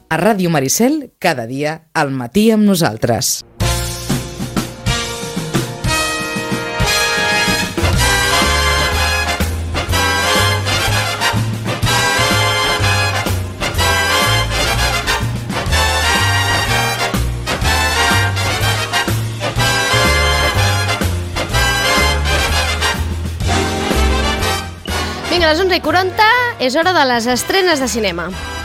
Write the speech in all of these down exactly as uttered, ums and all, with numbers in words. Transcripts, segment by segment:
A Ràdio Maricel, cada dia, al matí amb nosaltres. A les onze i quaranta és hora de les estrenes de cinema.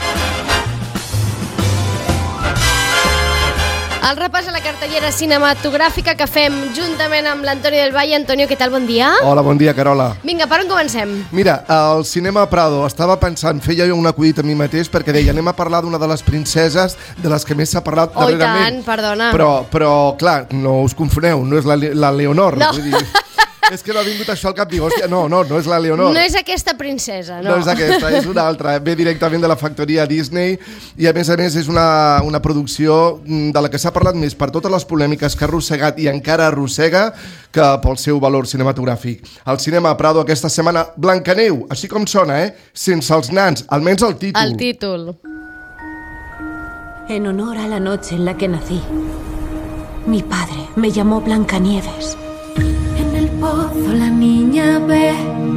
El repàs a la cartellera cinematogràfica que fem juntament amb l'Antonio del Valle. Antonio, què tal? Bon dia. Hola, bon dia, Carola. Vinga, per on comencem? Mira, al Cinema Prado estava pensant, feia jo un acudit a mi mateix perquè deia, anem a parlar d'una de les princeses de les que més s'ha parlat oh, darrerament. Oh, i tant, perdona. Però, però, clar, no us confoneu, no és la, la Leonor. No. Vull dir, és que m'ha vingut això al cap, dic, hòstia, no, no, no és la Leonor. No és aquesta princesa, no. No és aquesta, és una altra. Ve directament de la factoria Disney i, a més a més, és una, una producció de la que s'ha parlat més per totes les polèmiques que ha arrossegat i encara arrossega que pel seu valor cinematogràfic. Al Cinema Prado aquesta setmana, Blancaneu, així com sona, eh? Sense els nans, almenys el títol. El títol. En honor a la noche en la que nací, mi padre me llamó Blancanieves. Pozo la niña ve,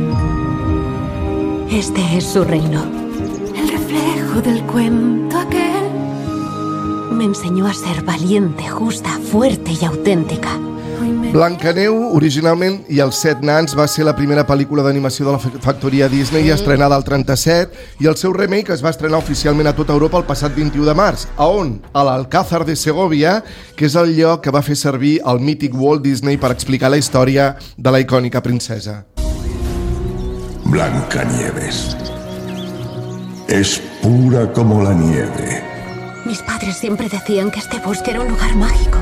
este es su reino, el reflejo del cuento aquel. Me enseñó a ser valiente, justa, fuerte y auténtica. Blancaneu, originalment, i els set nans va ser la primera pel·lícula d'animació de la factoria Disney, mm. estrenada al trenta-set, i el seu remake es va estrenar oficialment a tota Europa el passat vint-i-u de març. A on? A l'Alcázar de Segovia, que és el lloc que va fer servir el mític Walt Disney per explicar la història de la icònica princesa. Blancanieves es pura como la nieve. Mis padres siempre decían que este bosque era un lugar mágico.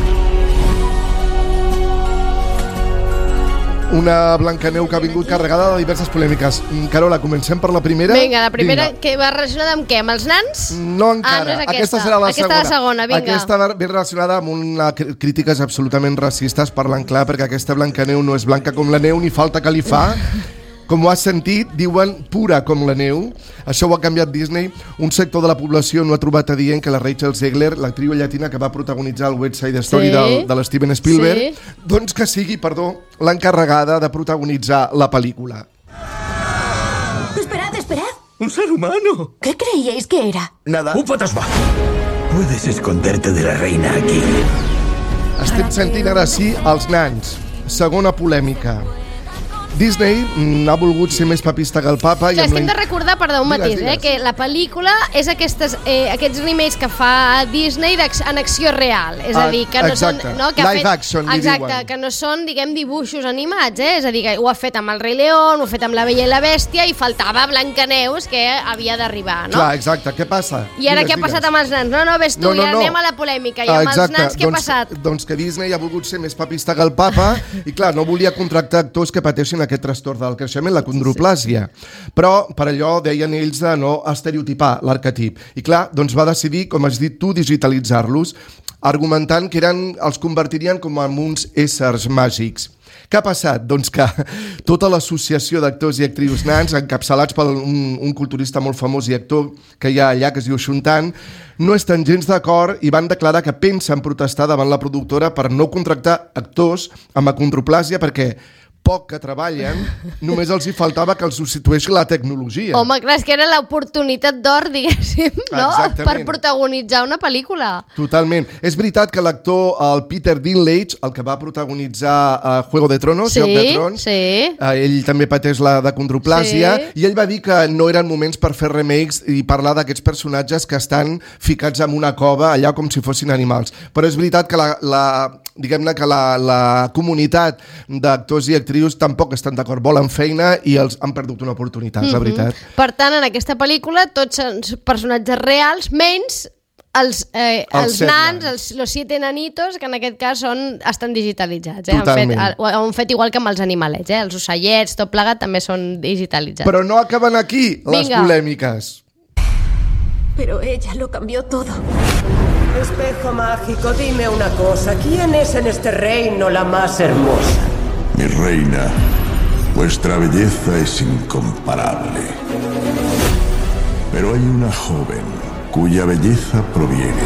Una Blancaneu que ha vingut carregada de diverses polèmiques. Carola, comencem per la primera. Vinga, la primera, vinga. Que va relacionada amb què? Amb els nans? No encara. Ah, no és aquesta. Aquesta serà la aquesta segona. La segona, vinga. Aquesta ve relacionada amb una crítiques absolutament racistes, parlant clar, perquè aquesta Blancaneu no és blanca com la neu, ni falta que li fa. Com ho has sentit, diuen pura com la neu. Això ho ha canviat Disney. Un sector de la població no ha trobat adient que la Rachel Zegler, l'actriu llatina que va protagonitzar el West Side Story sí. del, de l'Steven Spielberg, sí. doncs que sigui, perdó, l'encarregada de protagonitzar la pel·lícula. Esperad, esperad. ¡Un ser humano! ¿Qué creíais que era? Nada. ¡Un fantasma! Puedes esconderte de la reina aquí. Estem sentint ara sí els nans. Segona polèmica. Disney ha volgut ser més papista que el papa. Clar, i és que la... hem de recordar, perdó, un matís, eh, que la pel·lícula és aquestes, eh, aquests remakes que fa Disney en acció real. És a dir, que no exacte. són... No, que Live ha fet, action, li exacte, diuen. que no són, diguem, dibuixos animats, eh? És a dir, que ho ha fet amb el Rei León, ho ha fet amb la Bella i la Bèstia i faltava Blancaneus, que havia d'arribar, no? Clar, exacte, què passa? I ara digues, què ha passat digues. amb els nans? No, no, ves tu, no, no, ja no. anem a la polèmica. I amb exacte. els nans què doncs, ha passat? Doncs que Disney ha volgut ser més papista que el papa i, clar, no volia contractar actors que pateixin aquest trastorn del creixement, la condroplàsia. Però, per allò, deien ells de no estereotipar l'arquetip. I, clar, doncs va decidir, com has dit tu, digitalitzar-los, argumentant que eren, els convertirien com en uns éssers màgics. Què ha passat? Doncs que tota l'associació d'actors i actrius nans, encapçalats per un, un culturista molt famós i actor que hi ha allà, que es diu Xuntan, no estan gens d'acord i van declarar que pensen protestar davant la productora per no contractar actors amb acondroplàsia perquè poc que treballen, només els hi faltava que els substitueixi la tecnologia. Home, clar, és que era l'oportunitat d'or, diguéssim, no? Exactament. Per protagonitzar una pel·lícula. Totalment. És veritat que l'actor, el Peter Dinklage, el que va protagonitzar uh, Juego de Tronos, sí, Joc de Trons, sí. uh, ell també pateix la de condroplàsia, sí. i ell va dir que no eren moments per fer remakes i parlar d'aquests personatges que estan ficats en una cova, allà com si fossin animals. Però és veritat que la, la diguem-ne que la, la comunitat d'actors i actrius tampoc estan d'acord, volen feina i els han perdut una oportunitat, mm-hmm. la veritat. Per tant, en aquesta pel·lícula tots són personatges reals, menys els, eh, els, els nans, els, los siete nanitos, que en aquest cas són, estan digitalitzats. Eh? Han, fet, han fet igual que amb els animalets, eh? Els ocellets, tot plegat, també són digitalitzats. Però no acaben aquí, les Vinga. polèmiques. Pero ella lo cambió todo. Espejo mágico, dime una cosa. ¿Quién es en este reino la más hermosa? Mi reina, vuestra belleza es incomparable. Pero hay una joven cuya belleza proviene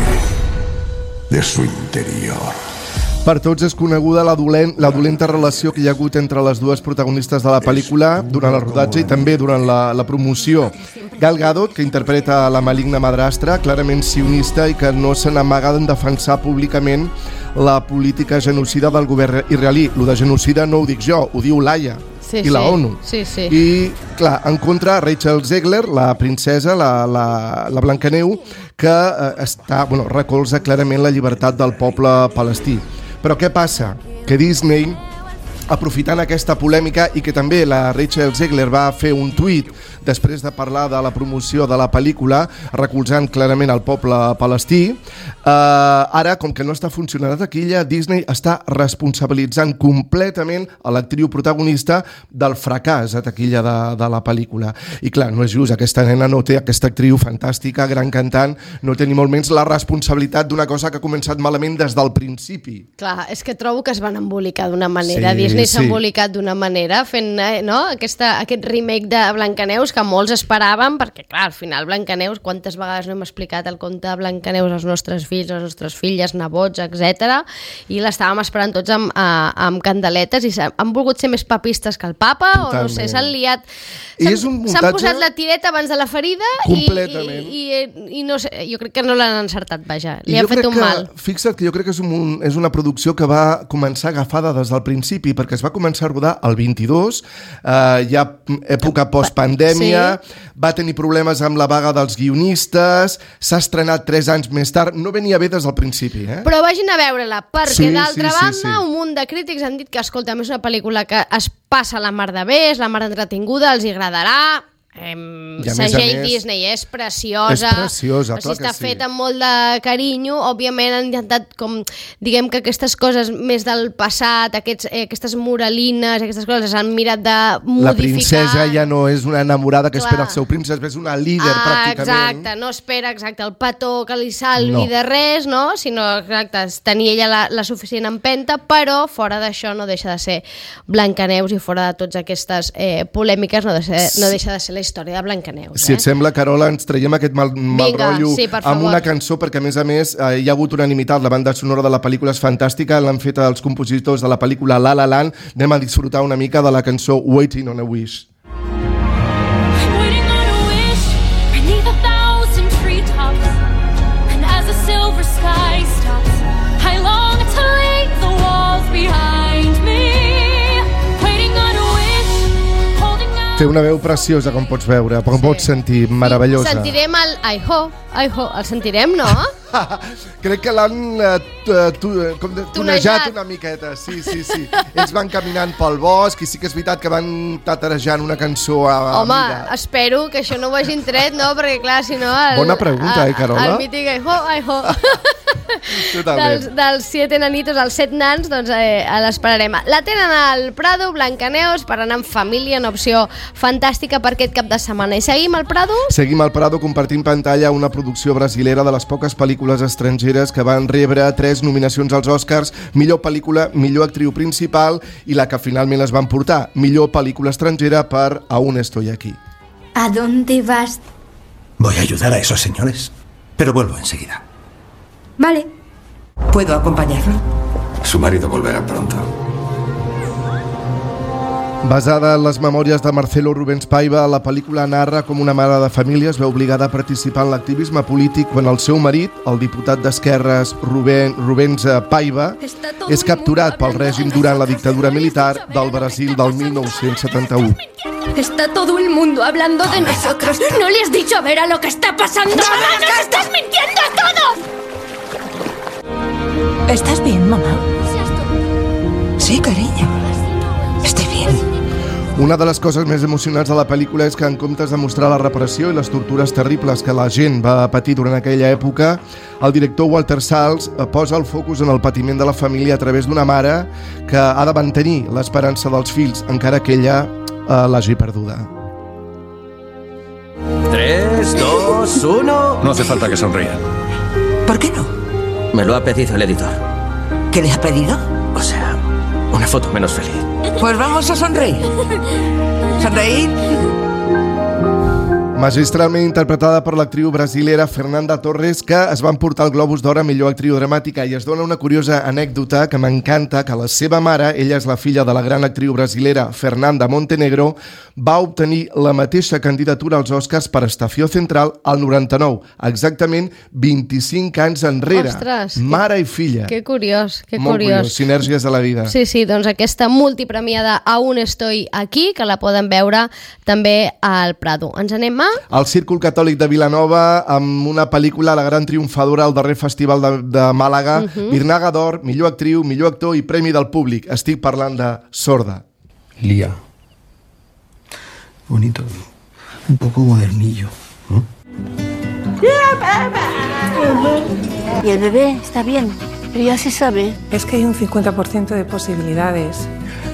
de su interior. Per tots és coneguda la, dolent, la dolenta relació que hi ha hagut entre les dues protagonistes de la pel·lícula durant el rodatge i també durant la, la promoció. Gal Gadot, que interpreta la maligna madrastra, clarament sionista i que no se n'amaga en defensar públicament la política genocida del govern israelí. Lo de genocida no ho dic jo, ho diu l'A I A sí, i la sí. ONU. Sí, sí. I, clar, en contra, Rachel Zegler, la princesa, la, la, la Blancaneu, que eh, està, bueno, recolza clarament la llibertat del poble palestí. Però què passa? Que Disney, aprofitant aquesta polèmica i que també la Rachel Zegler va fer un tuit després de parlar de la promoció de la pel·lícula recolzant clarament el poble palestí, eh, ara, com que no està funcionant a taquilla, Disney està responsabilitzant completament a l'actriu protagonista del fracàs a taquilla de, de la pel·lícula. I clar, no és just, aquesta nena no té, aquesta actriu fantàstica, gran cantant, no té ni molt menys la responsabilitat d'una cosa que ha començat malament des del principi. Clar, és que trobo que es van embolicar d'una manera. Sí, Disney s'ha sí. embolicat d'una manera fent eh, no? Aquesta, aquest remake de Blancaneus que molts esperaven, perquè clar, al final Blancaneus, quantes vegades no hem explicat el conte de Blancaneus als nostres fills, a les nostres filles, nebots, etcètera, i l'estàvem esperant tots amb, a, amb candeletes i han volgut ser més papistes que el papa. Totalment. O no sé, s'han liat, s'han, muntatge... s'han posat la tireta abans de la ferida i, i, i, i no sé, jo crec que no l'han encertat, vaja, li han fet un que, mal. Fixa't que jo crec que és, un, és una producció que va començar agafada des del principi, perquè es va començar a rodar el vint-i-dos, eh, ja època postpandèmia, sí. Va tenir problemes amb la vaga dels guionistes, s'ha estrenat tres anys més tard, no venia bé des del principi. Eh? Però vagin a veure-la, perquè sí, d'altra sí, banda sí, sí. un munt de crítics han dit que, escolta, és una pel·lícula que es passa la mar de bé, és la mar entretinguda, els hi agradarà. Eh, segell Disney és preciosa, és preciosa, o sigui, està sí. fet amb molt de carinyo. Òbviament han intentat com, diguem que aquestes coses més del passat, aquests, eh, aquestes muralines, aquestes coses han mirat de modificar. La princesa ja no és una enamorada que Clar. espera el seu príncep, és una líder ah, pràcticament. Exacte, no espera exacte el petó que li salvi no. de res, no? Sinó exacte, tenir ella la, la suficient empenta, però fora d'això no deixa de ser Blancaneus i fora de totes aquestes eh, polèmiques no, de ser, no deixa de ser la història de Blancaneus. Eh? Si et sembla, Carola, ens traiem aquest mal, mal Vinga, rotllo sí, amb una cançó, perquè a més a més eh, hi ha hagut unanimitat, la banda sonora de la pel·lícula és fantàstica, l'han fet els compositors de la pel·lícula La La Land. Anem a disfrutar una mica de la cançó Waiting on a Wish. Té una veu preciosa, com pots veure, com sí. pots sentir, meravellosa. Sentirem el I ho, I ho, el sentirem, no? Crec que l'han uh, tu, com de, tunejat una miqueta, sí, sí, sí. Ells van caminant pel bosc i sí que és veritat que van tatarejant una cançó a, a Home, mida. espero que això no ho hagin tret, no? Perquè clar, si no... El, Bona pregunta, el, eh, Carola? El mític I ho, I ho. dels, dels siete nanitos, els set nans, doncs eh, l'esperarem. La tenen al Prado, Blancaneus, per anar en família, una opció fantàstica per aquest cap de setmana. I seguim al Prado? Seguim al Prado compartint pantalla una producció brasilera de les poques pel·lícules estrangeres que van rebre tres nominacions als Oscars: millor pel·lícula, millor actriu principal i la que finalment les van portar, millor pel·lícula estrangera per Aún estoy aquí. ¿A dónde vas? Voy a ayudar a esos señores, pero vuelvo enseguida. Vale. ¿Puedo acompañarlo? Su marido volverá pronto. Basada en les memòries de Marcelo Rubens Paiva, la pel·lícula narra com una mare de família es veu obligada a participar en l'activisme polític quan el seu marit, el diputat d'esquerres Rubén, Rubens Paiva, és capturat pel règim durant la dictadura militar del Brasil del mil nou-cents setanta-u. Está todo el mundo hablando de nosotros. ¿No le has dicho a Vera lo que está pasando? ¡Mamá, nos estás mintiendo a todos! ¿Estás bien, mamá? Sí, cariño. Estoy bien. Una de les coses més emocionants de la pel·lícula és que, en comptes de mostrar la repressió i les tortures terribles que la gent va patir durant aquella època, el director Walter Salles posa el focus en el patiment de la família a través d'una mare que ha de mantenir l'esperança dels fills, encara que ella eh, l'hagi perduda. Tres, dos, uno... No hace falta que sonrían. ¿Por qué no? Me lo ha pedido el editor. ¿Qué le ha pedido? O sea, una foto menos feliz. Pues vamos a sonreír. ¿Sonreír? Magistralment interpretada per l'actriu brasilera Fernanda Torres, que es va emportar el Globus d'Or a millor actriu dramàtica, i es dona una curiosa anècdota que m'encanta, que la seva mare, ella és la filla de la gran actriu brasilera Fernanda Montenegro, va obtenir la mateixa candidatura als Oscars per Estació Central al noranta-nou, exactament vint-i-cinc anys enrere. Ostres, mare i filla. Que curiós, que Molt curiós. curiós, sinergies de la vida. Sí, sí, doncs aquesta multipremiada Aún estoy aquí, que la poden veure també al Prado. Ens anem a... El Círcul Catòlic de Vilanova, amb una pel·lícula, la gran triomfadora al darrer festival de, de Màlaga, uh-huh. Birnaga d'Or, millor actriu, millor actor i premi del públic. Estic parlant de Sorda. Lía. Bonito. Un poco modernillo. ¿No? Y el bebé está bien, pero ya se sabe. Es que hay un cincuenta por ciento de posibilidades.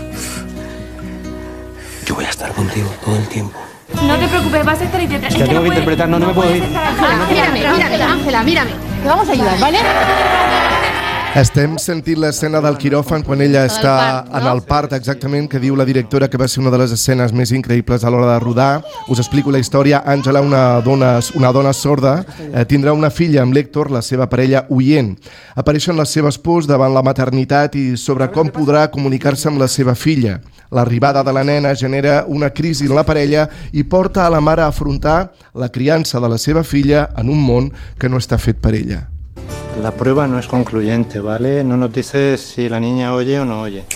Yo voy a estar contigo todo el tiempo. No te preocupes, vas a estar intentando. Es que tengo que interpretar, no, no me puedo ir. Ángela, mírame, mírame, Ángela, mírame. Te vamos a ayudar, ¿vale? Estem sentint l'escena del quiròfan quan ella està part, no? en el part, exactament, que diu la directora que va ser una de les escenes més increïbles a l'hora de rodar. Us explico la història. Àngela, una dona, una dona sorda, eh, tindrà una filla amb l'Héctor, la seva parella oient. Apareixen les seves pors davant la maternitat i sobre com podrà comunicar-se amb la seva filla. L'arribada de la nena genera una crisi en la parella i porta a la mare a afrontar la criança de la seva filla en un món que no està fet per ella. La prueba no es concluyente, ¿vale? No nos dices si la niña oye o no oye.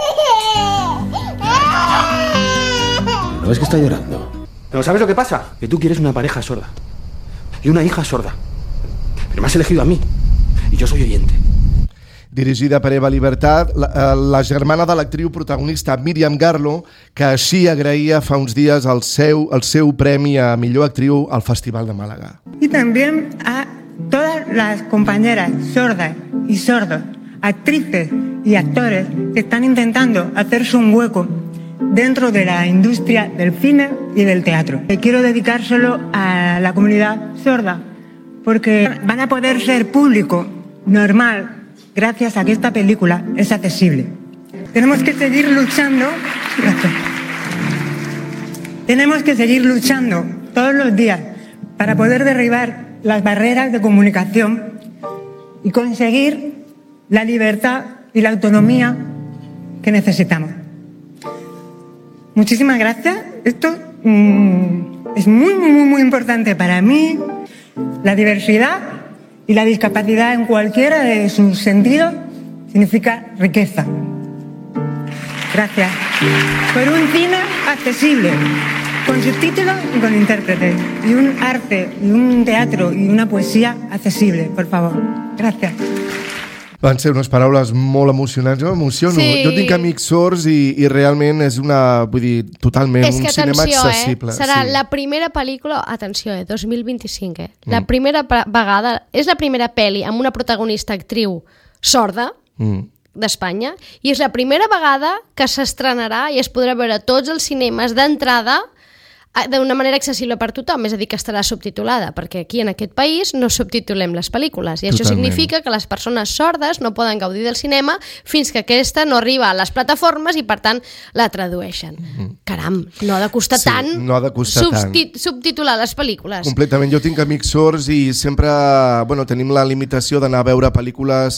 ¿No ves que está llorando? Pero ¿sabes lo que pasa? Que tú quieres una pareja sorda. Y una hija sorda. Pero me has elegido a mí. Y yo soy oyente. Dirigida per Eva Libertad, la, la germana de l'actriu protagonista Míriam Garlo, que així agraïa fa uns dies el seu, el seu premi a millor actriu al Festival de Màlaga. Y también a todas las compañeras sordas y sordos, actrices y actores que están intentando hacerse un hueco dentro de la industria del cine y del teatro. Quiero dedicárselo a la comunidad sorda, porque van a poder ser público normal gracias a que esta película es accesible. Tenemos que seguir luchando. Gracias. Tenemos que seguir luchando todos los días para poder derribar las barreras de comunicación y conseguir la libertad y la autonomía que necesitamos. Muchísimas gracias. Esto mmm, es muy, muy, muy importante para mí. La diversidad y la discapacidad en cualquiera de sus sentidos significa riqueza. Gracias. Por un cine accesible, con subtítulos y con intérpretes, y un arte, y un teatro, y una poesía accesible, por favor. Gràcies. Van ser unes paraules molt emocionants. Jo m'emociono. Sí. Jo tinc amics sords i, i realment és una, vull dir, totalment és un que, cinema atenció, accessible. Eh? Serà sí. la primera pel·lícula, atenció, eh? dos mil vint-i-cinc, eh? La mm. primera vegada, és la primera pel·li amb una protagonista actriu sorda, mm. d'Espanya, i és la primera vegada que s'estrenarà i es podrà veure a tots els cinemes d'entrada d'una manera accessible per tothom, és a dir, que estarà subtitulada, perquè aquí en aquest país no subtitulem les pel·lícules, i això Totalment. significa que les persones sordes no poden gaudir del cinema fins que aquesta no arriba a les plataformes i per tant la tradueixen. Mm-hmm. Caram, no ha de costar Sí, tant no ha de costar subtit subtitular les pel·lícules. Completament. Jo tinc amics sords i sempre bueno, tenim la limitació d'anar a veure pel·lícules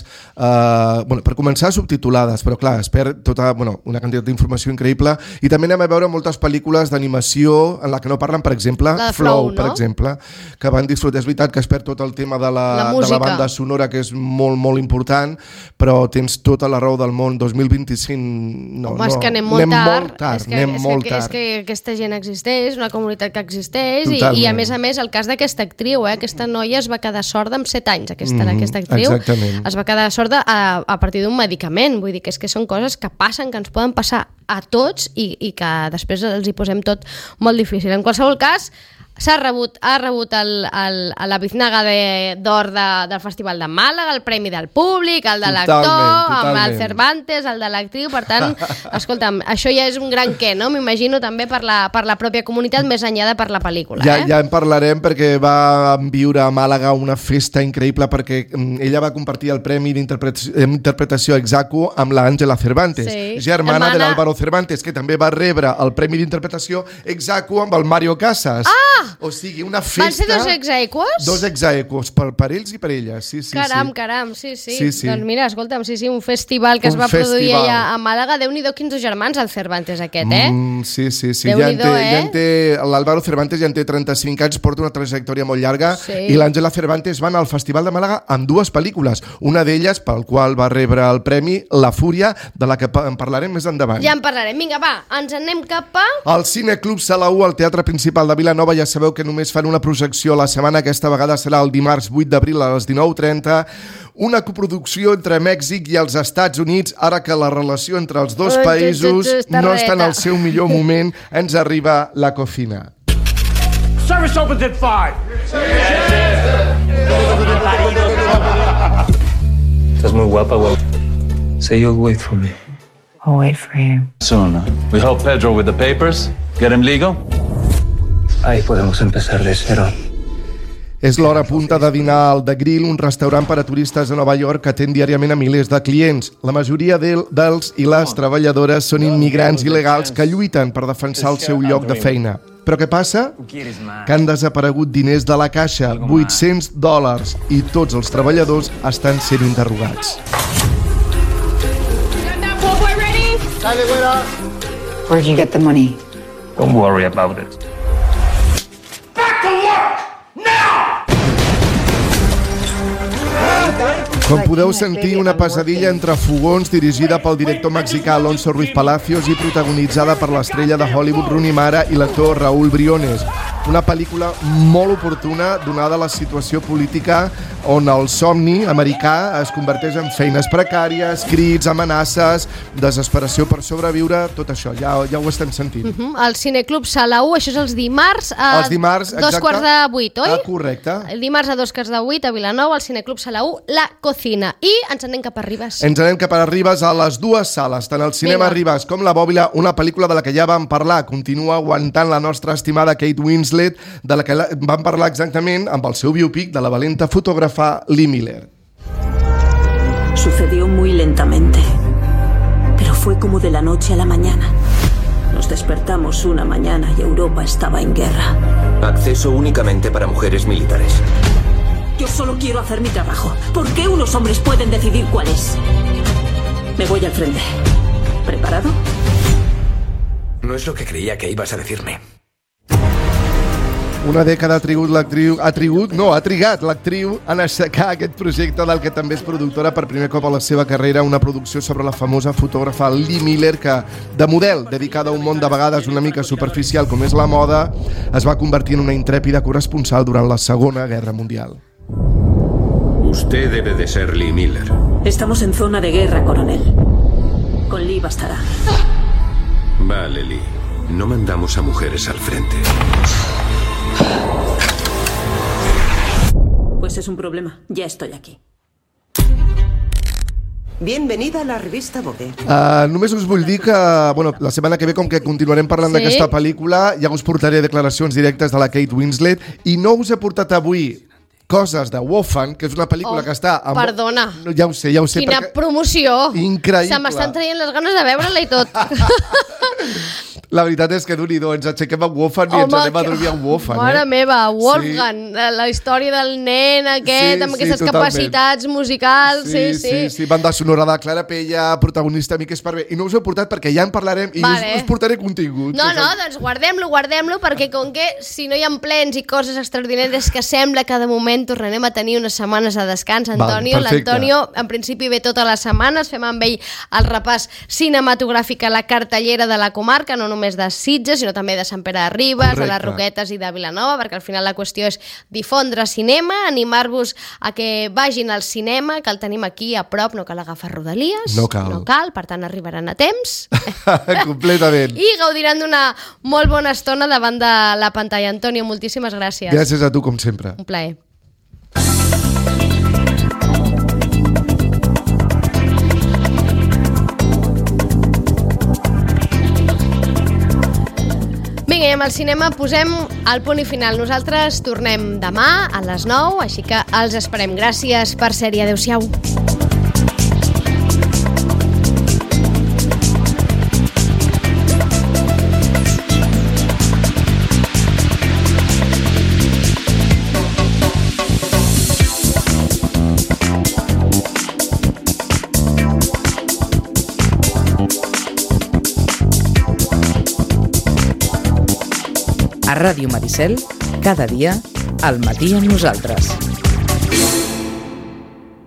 eh, bueno, per començar subtitulades, però clar, es perd tota, bueno, una quantitat d'informació increïble, i també anem a veure moltes pel·lícules d'animació en la que no parlen, per exemple, Flow, Flow, no? per exemple, que van disfrutar. És veritat que es perd tot el tema de la, La de la música. banda sonora, que és molt, molt important, però tens tota la raó del món. dos mil vint-i-cinc no, Home, no, és que anem molt anem tard, molt tard, és, que, anem és, molt que, tard. és que aquesta gent existeix, una comunitat que existeix, i, Totalment. i a més a més el cas d'aquesta actriu, eh? Aquesta noia es va quedar sorda amb set anys, aquesta, Mhm, aquesta actriu exactament. es va quedar sorda a, a partir d'un medicament, vull dir que és que són coses que passen, que ens poden passar a tots i, i que després els hi posem tot molt difícil. En qualsevol cas, s'ha rebut, ha rebut el, el, la Biznaga d'Or de, del Festival de Màlaga, el Premi del Públic, el de l'actor, amb el Cervantes, el de l'actriu, per tant, escolta'm, això ja és un gran què, no? M'imagino també per la, per la pròpia comunitat, més enllà de per la pel·lícula. Ja, eh? ja en parlarem perquè va viure a Màlaga una festa increïble perquè mm, ella va compartir el Premi d'Interpretació Exacu amb l'Àngela Cervantes, Sí. germana Hermana. de l'Álvaro Cervantes, que també va rebre el Premi d'Interpretació Exacu amb el Mario Casas. Ah! O sigui, una festa... Van ser dos exaequos? Dos exaequos, per, per ells i per elles, sí, sí. Caram, sí. caram, sí, sí, sí, sí. Doncs mira, escolta'm, sí, sí, un festival que un es va festival. produir allà a Màlaga. Déu-n'hi-do, quins dos germans, el Cervantes aquest, eh? Mm, sí, sí, sí. Ja en té, eh? ja en té, l'Álvaro Cervantes ja en té trenta-cinc anys, porta una trajectòria molt llarga, sí. i l'Àngela Cervantes van al Festival de Màlaga amb dues pel·lícules, una d'elles pel qual va rebre el premi La Fúria, de la que en parlarem més endavant. Ja en parlarem. Vinga, va, ens anem cap a... El Cineclub Sala u, al Teatre Principal de Vilanova, ja sabeu que només fan una projecció a la setmana, aquesta vegada serà el dimarts vuit d'abril a les dinou trenta, una coproducció entre Mèxic i els Estats Units, ara que la relació entre els dos països no està en el seu millor moment, ens arriba La Cocina. Service opens at five. Estás muy guapa, güey. Say you'll wait for me. I'll wait for you. Soon. We help Pedro with the papers. Get him legal. Ahí podemos empezar de cero. És l'hora punta de dinar al The Grill, un restaurant per a turistes a Nova York que atén diàriament a milers de clients. La majoria del, dels i les treballadores són immigrants il·legals que lluiten per defensar el seu lloc de feina. Però què passa? Que han desaparegut diners de la caixa, vuit-cents dòlars, i tots els treballadors estan sent interrogats. Where'd you get the money? Don't worry about it. Com podeu sentir, una pesadilla entre fogons dirigida pel director mexicà Alonso Ruiz Palacios i protagonitzada per l'estrella de Hollywood Rooney Mara i l'actor Raúl Briones. Una pel·lícula molt oportuna donada la situació política on el somni americà es converteix en feines precàries, crits, amenaces, desesperació per sobreviure, tot això, ja, ja ho estem sentint. Uh -huh. El Cineclub Sala u, això és els dimarts a els dimarts, dos quarts de vuit, oi? Ah, correcte. El dimarts a dos quarts de vuit a Vilanova, al Cineclub Sala u, La Cocina. I ens anem cap a Ribes. Ens anem cap a Ribes a les dues sales, tant el Cinema Vinga. Ribes com la Bòbila, una pel·lícula de la que ja vam parlar. Continua aguantant la nostra estimada Kate Winslet, de la que vam parlar exactament amb el seu biopic de la valenta fotògrafa Lee Miller. Sucedió muy lentamente, pero fue como de la noche a la mañana. Nos despertamos una mañana y Europa estaba en guerra. Acceso únicamente para mujeres militares. Yo solo quiero hacer mi trabajo. ¿Por qué unos hombres pueden decidir cuál es? Me voy al frente. ¿Preparado? No es lo que creía que ibas a decirme. Una dècada ha trigut l'actriu... Ha trigut? No, ha trigat l'actriu en aixecar aquest projecte del que també és productora per primer cop a la seva carrera, una producció sobre la famosa fotògrafa Lee Miller, que, de model, dedicada a un món de vegades una mica superficial com és la moda, es va convertir en una intrèpida corresponsal durant la Segona Guerra Mundial. Usted debe de ser Lee Miller. Estamos en zona de guerra, coronel. Con Lee bastará. Vale, Lee. No mandamos a mujeres al frente. Pues es un problema. Ya estoy aquí. Bienvenida a la revista Vogue. Uh, només us vull dir que bueno, la setmana que ve, com que continuarem parlant sí? d'aquesta pel·lícula, ja us portaré declaracions directes de la Kate Winslet, i no us he portat avui coses de Wolfgang, que és una pel·lícula oh, que està... Amb... Perdona. Ja ho sé, ja ho sé. Quina perquè... promoció. Increïble. Se m'estan traient les ganes de veure-la i tot. La veritat és que d'un i do, ens aixequem amb Wolfgang i ens anem a dormir amb Wolfgang. Mare eh? meva, Wolfgang, sí. la història del nen aquest, sí, amb aquestes sí, capacitats musicals. Sí sí, sí, sí, sí. Banda sonora de Clara Pella, protagonista Miquel Esparvé. I no us ho he portat perquè ja en parlarem i vale. us, us portaré contingut. No, no, doncs guardem-lo, guardem-lo, perquè com que si no hi ha plens i coses extraordinàries que sembla que de moment tornarem a tenir unes setmanes de descans, Antonio. L'Antonio, en principi, ve totes les setmanes, fem amb ell el repàs cinematogràfic a la cartellera de la comarca, no només de Sitges, sinó també de Sant Pere de Ribes, Correcte. de les Roquetes i de Vilanova, perquè al final la qüestió és difondre cinema, animar-vos a que vagin al cinema, que el tenim aquí a prop, no cal agafar rodalies, no cal, no cal per tant arribaran a temps. Completament. I gaudiran d'una molt bona estona davant de la pantalla. Antonio, moltíssimes gràcies. Gràcies a tu, com sempre. Un plaer. Vinga, i amb el cinema posem el punt i final. Nosaltres tornem demà a les nou, així que els esperem. Gràcies per ser-hi. Adéu-siau. A Ràdio Maricel, cada dia, al matí amb nosaltres.